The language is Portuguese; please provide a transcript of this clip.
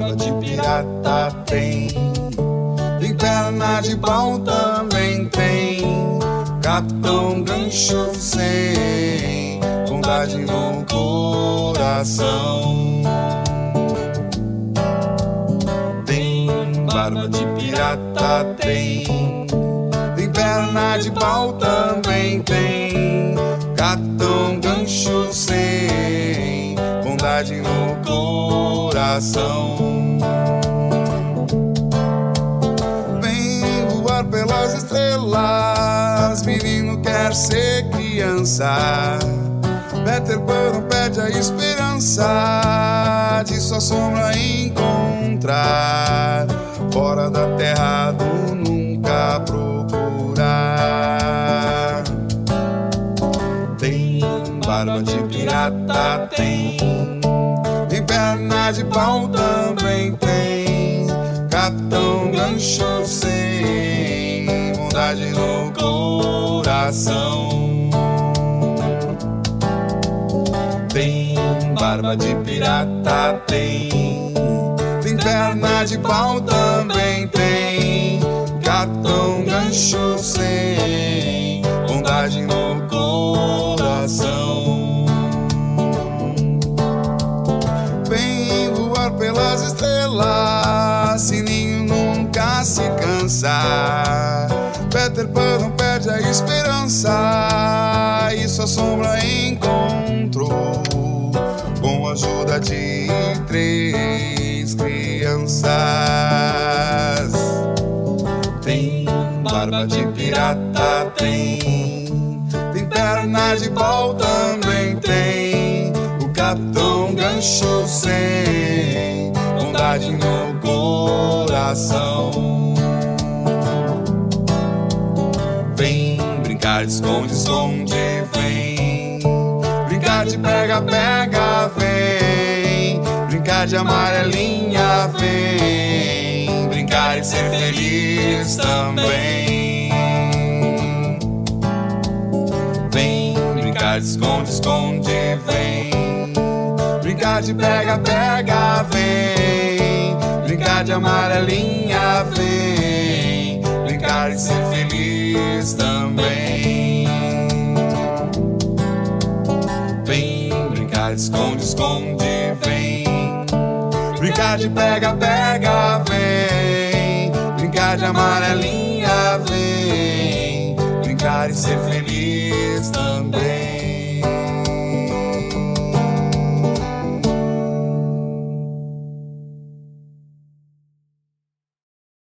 barba de pirata tem. Tem perna de pau também tem. Capitão Gancho sem bondade no coração. Tem barba de pirata tem. Tem perna de pau também tem. Capitão Gancho sem bondade no coração. Vem voar pelas estrelas, menino quer ser criança. Peter Pan não perde a esperança de sua sombra encontrar fora da terra do nunca procurar. Tem barba de pirata tem. Tem perna de pau também tem. Capitão Gancho sem bondade no coração. Tem barba de pirata tem. Tem perna de pau também tem. Capitão Gancho sem bondade no coração. Vem voar pelas estrelas, sininho nunca se cansa. Peter Pan não perde a esperança e sua sombra encontrou com a ajuda de 3 crianças. Tem barba de pirata tem. Tem perna de pau também tem. O Capitão Gancho sem bondade no coração. Vem brincar de esconde-esconde, vem brincar de pega-pega, vem brincar de amarelinha, vem brincar e ser feliz também. Vem brincar de esconde-esconde, vem brincar de pega-pega, vem brincar de amarelinha, vem brincar e ser feliz também. Vem brincar de esconde-esconde, vem brincar de pega-pega, vem brincar de amarelinha, vem brincar e ser feliz também.